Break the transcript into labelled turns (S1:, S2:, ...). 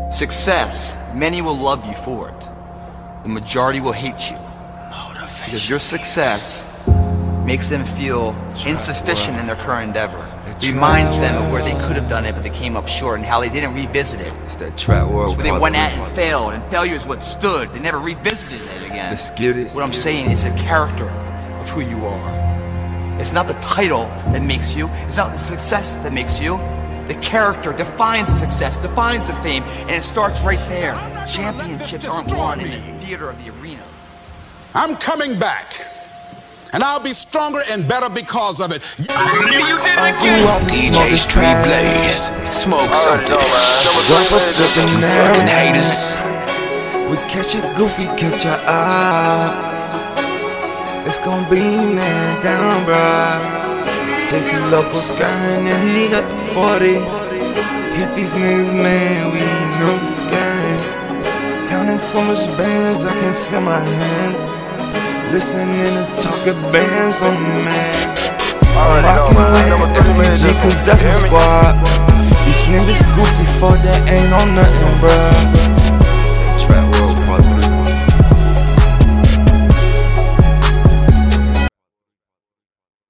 S1: Success, many will love you for it. The majority will hate you. Because your success makes them feel insufficient in their current endeavor. Reminds them of where they could have done it, but they came up short, and how they didn't revisit it.
S2: It's that trap world.
S1: Where they went at it and failed, and failure is what stood. They never revisited it again.
S2: Let's get it.
S1: What I'm saying is the character of who you are. It's not the title that makes you. It's not the success that makes you. The character defines the success, defines the fame, and it starts right there. Championships aren't won in the theater of the arena.
S3: I'm coming back, and I'll be stronger and better because of it.
S4: DJ Street Blaze, smoke something. Fucking haters.
S2: We catch a goofy, catch a eye. It's gon' be man down, bruh. JT Loco skying and he got the 40. Hit these niggas, man, we ain't no scam. Counting so much bands, I can feel my hands. Listening to talking bands on the man. Rockin' with FTG, cause that's my squad. These niggas goofy for that ain't on nothing, bruh.